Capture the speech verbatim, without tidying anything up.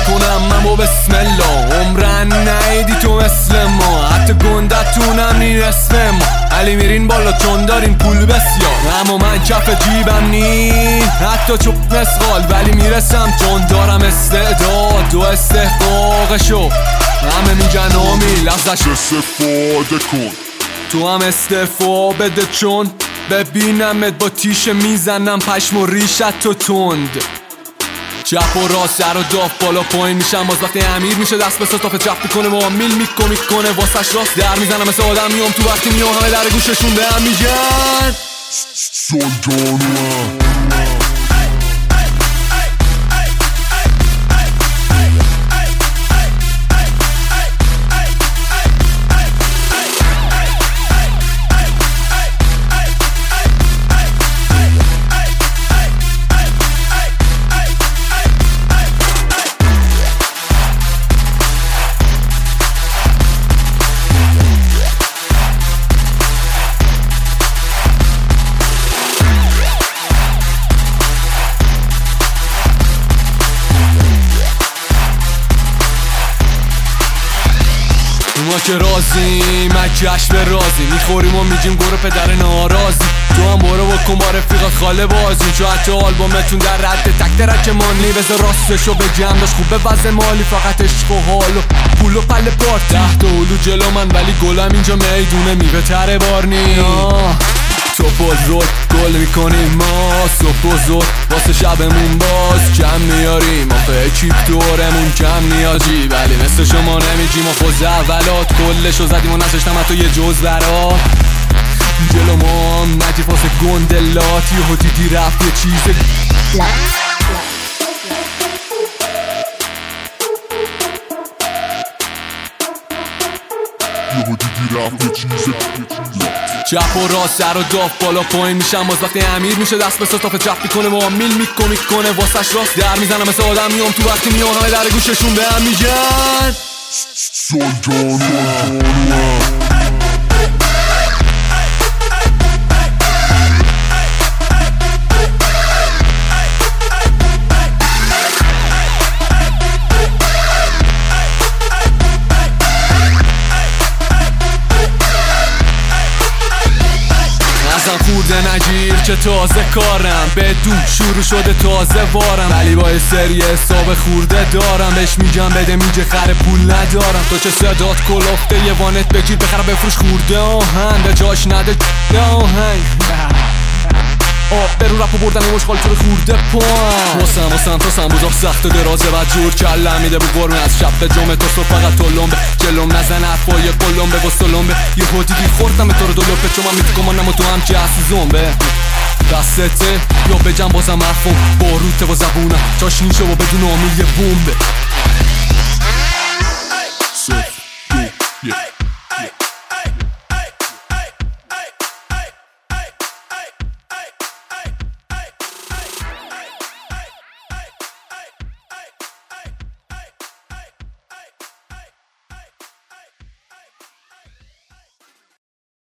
کنم اما بسم الله. عمرن نیدی تو مثل ما، حتی گندتونم نی نصف ما. علی میرین بالا چون دارین پول بسیار، اما من کف جیبم نی حتی چوب مسخال. ولی میرسم چون دارم استعداد و استحقاقشو. همه میگن آمیل ازش استفاده کن، تو هم استعفا بده چون ببینمت با تیشه میزنم پشم و ریشت تو تند. چپ و راست سر و داف بالا پایین میشم، باز وقتی امیر میشه دست به ستاف چپ میکنه و میل میکو میکنه واسش راست در میزنم مثل آدم میام تو وقتی میام همه در گوششون به هم میگن سلطانوام. ما که رازیم از جشن رازی میخوریم و میگیم گروه پدر ناراضی. تو هم برو بکن با رفیقات خاله بازی، چون حتی آلبومتون در رد تک درک مانی. بذار راستشو بگم داشت خوبه وضع مالی، فقط عشق و حال و پول و پل پارت تحت اولو جلو من، ولی گلم اینجا میدونه میوه تره بارنی. تو بزرگ گل میکنیم ما صبح و زور واسه شبمون باز کم میاریم، آخه چیپ دورمون کم نیازی. ولی مثل شما نمیگیم و خوز اولات کلشو زدیم و نششتم حتی یه جز برات. جلو ما هم نجی واسه گندلات یهو دیدی رفت یه چیز یهو دیدی رفت یه چیز چپ و راست سر و داف بالا پایین میشم، باز وقتی امیر میشه دست به ستاف چپ میکنه و میل میکو میکنه واسش راست در میزنم مثل آدم میام تو وقتی میام همه در گوششون به هم میگن سلطانوام. خورده نگیر که تازه کارم بدون شروع شده تازه وارم، ولی با یه سری حساب خورده دارم بهش میگم بده میگه خره پول ندارم. تو چه صدات کلافته یه وانت بگیر بخره بفروش خورده آهن به جاش نده آهنگ آب برو رپ و بردن و مشغال تو خورده پاهم. واسم واسم تا سم بودم سخت و درازه و جور کلم میده بو قرمه از شب به جمعه تا صبح فقط تلمبه جلوم نزن حرفای قلمبه و سلمبه یه حدیدی خوردم تو رو دلوپه چون من میتکمانم و تو هم که اصلی زنبه دستته یا بجم بازم حرفم باروته و زبونم چاشنی شو و بدون آمیل یه بومبه.